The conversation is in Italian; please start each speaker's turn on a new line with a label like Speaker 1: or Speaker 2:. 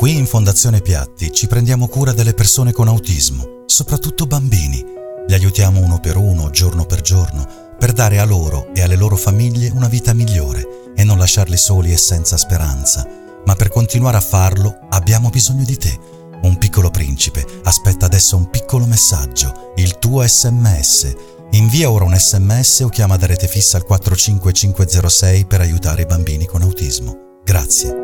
Speaker 1: Qui in Fondazione Piatti ci prendiamo cura delle persone con autismo, soprattutto bambini. Li aiutiamo uno per uno, giorno per giorno, per dare a loro e alle loro famiglie una vita migliore e non lasciarli soli e senza speranza. Ma per continuare a farlo abbiamo bisogno di te. Un piccolo principe aspetta adesso un piccolo messaggio, il tuo SMS. Invia ora un SMS o chiama da rete fissa al 45506 per aiutare i bambini con autismo. Grazie.